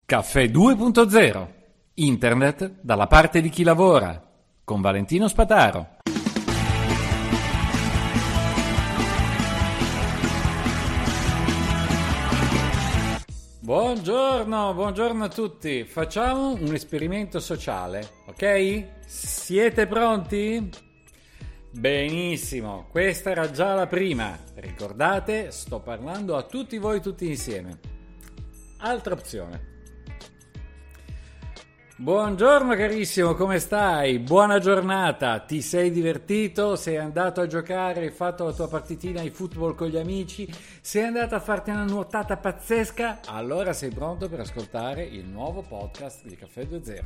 Caffè 2.0. Internet dalla parte di chi lavora. Con Valentino Spataro. Buongiorno a tutti. Facciamo un esperimento sociale, ok? Siete pronti? Benissimo, questa era già la prima. Ricordate, sto parlando a tutti voi tutti insieme. Altra opzione. Buongiorno carissimo, come stai? Buona giornata, ti sei divertito? Sei andato a giocare, hai fatto la tua partitina di football con gli amici? Sei andato a farti una nuotata pazzesca? Allora sei pronto per ascoltare il nuovo podcast di Caffè 2.0.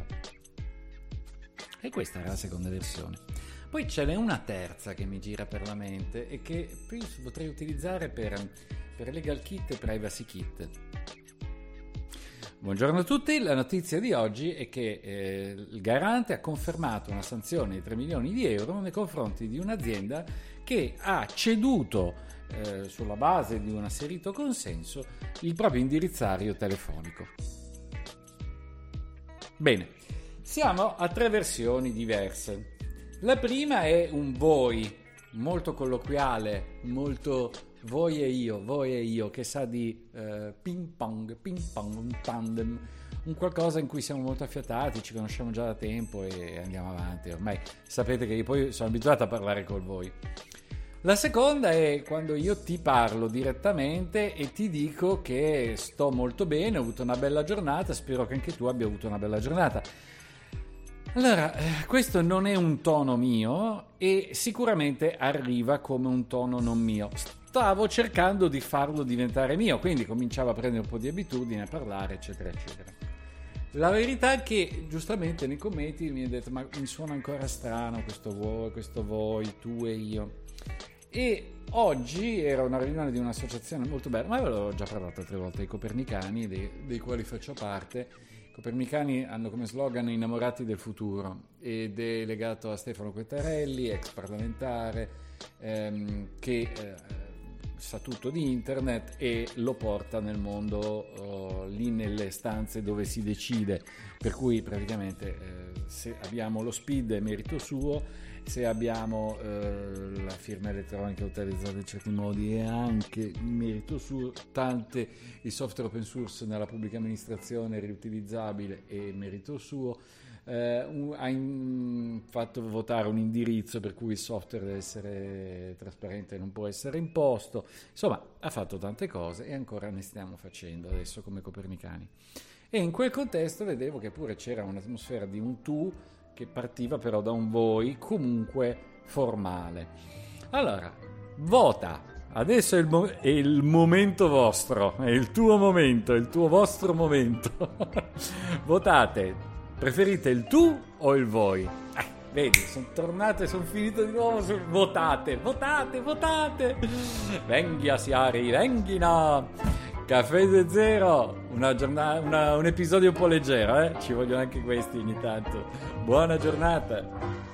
E questa era la seconda versione. Poi ce n'è una terza che mi gira per la mente e che potrei utilizzare per Legal Kit e Privacy Kit. Buongiorno a tutti, la notizia di oggi è che il garante ha confermato una sanzione di 3 milioni di euro nei confronti di un'azienda che ha ceduto sulla base di un asserito consenso il proprio indirizzario telefonico. Bene, siamo a 3 versioni diverse. La prima è un voi, molto colloquiale, molto voi e io, che sa di ping pong, un tandem, un qualcosa in cui siamo molto affiatati, ci conosciamo già da tempo e andiamo avanti. Ormai sapete che io poi sono abituato a parlare col voi. La seconda è quando io ti parlo direttamente e ti dico che sto molto bene, ho avuto una bella giornata, spero che anche tu abbia avuto una bella giornata. Allora, questo non è un tono mio e sicuramente arriva come un tono non mio. Stavo cercando di farlo diventare mio, quindi cominciavo a prendere un po' di abitudine a parlare, eccetera, eccetera. La verità è che giustamente nei commenti mi ha detto ma mi suona ancora strano questo voi, tu e io. E oggi era una riunione di un'associazione molto bella, ma ve l'ho già parlato altre volte, i copernicani, dei quali faccio parte. I copernicani hanno come slogan innamorati del futuro ed è legato a Stefano Quettarelli, ex parlamentare, che sa tutto di internet e lo porta nel mondo, lì nelle stanze dove si decide, per cui praticamente se abbiamo lo SPID è merito suo, se abbiamo la firma elettronica utilizzata in certi modi è anche merito suo, il software open source nella pubblica amministrazione riutilizzabile è merito suo. Ha fatto votare un indirizzo per cui il software deve essere trasparente e non può essere imposto. Insomma, ha fatto tante cose e ancora ne stiamo facendo adesso come copernicani. E in quel contesto vedevo che pure c'era un'atmosfera di un tu che partiva però da un voi comunque formale. Allora, vota. Adesso è il momento vostro, è il tuo momento, è il tuo vostro momento. Votate. Preferite il tu o il voi? Vedi, sono tornato e sono finito di nuovo sul votate. Venghi a Siari, venghina. Caffè 2.0, un episodio un po' leggero, ci vogliono anche questi ogni tanto. Buona giornata.